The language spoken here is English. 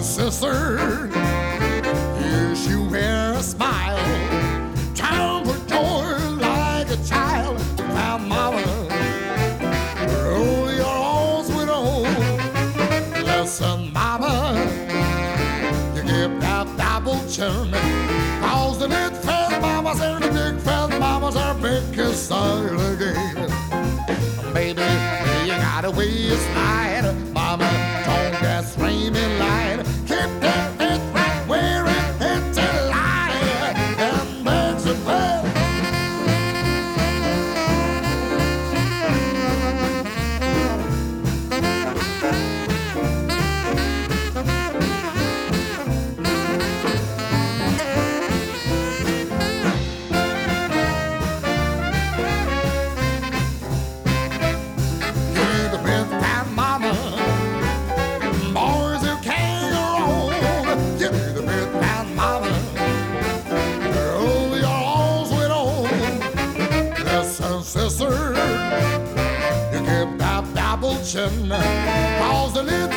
sister, yes, you wear a smile, child for joy like a child. My mama, roll your arms with old. Listen, mama, you give that double chin, cause the big fat mamas and the big fat mamas are biggest side of the game. Baby, you gotta weigh your slide, mama, don't get screaming light. Keep that big right where it hits a lie and makes it well. Sister, you give that double chin, cause the little